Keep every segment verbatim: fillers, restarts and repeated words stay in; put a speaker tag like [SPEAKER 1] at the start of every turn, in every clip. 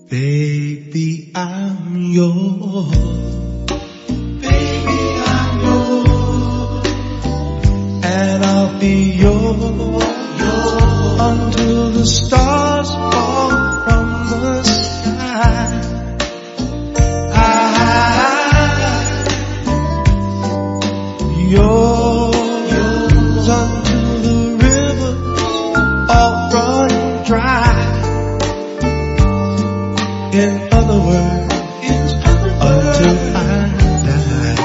[SPEAKER 1] Baby, I'm yours. Baby, I'm yours. And I'll be yours, yours until the stars fall from the sky. I, yours, yours until the rivers all run dry. In other words, until I die.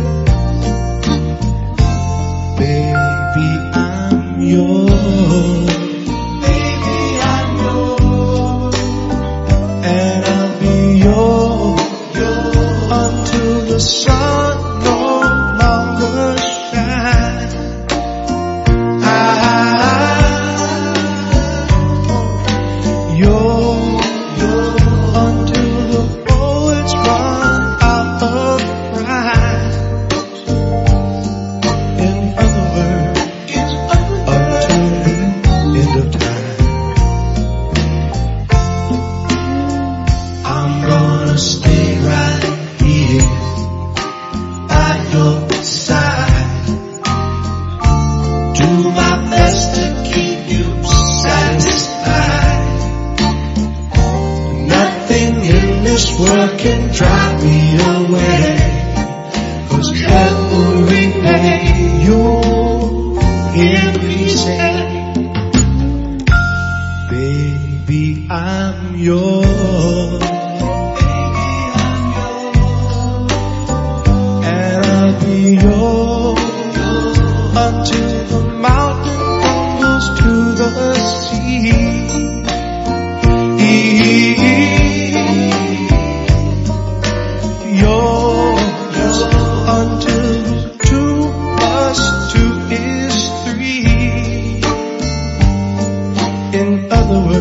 [SPEAKER 1] Baby, I'm yours. Baby, I'm yours. And I'll be yours, yours until the sun no longer shines. I, yours. Until the poets run out of rhyme. In other words, until the end of time. I'm gonna stay right here by your side. Do my best to keep you satisfied. Nothing in this world can drive me away, 'cause every day you'll hear me say, baby, I'm yours. Baby, I'm yours. And I'll be yours, yours until the mountain crumbles to the sea. Yours until two plus two is three. In other words,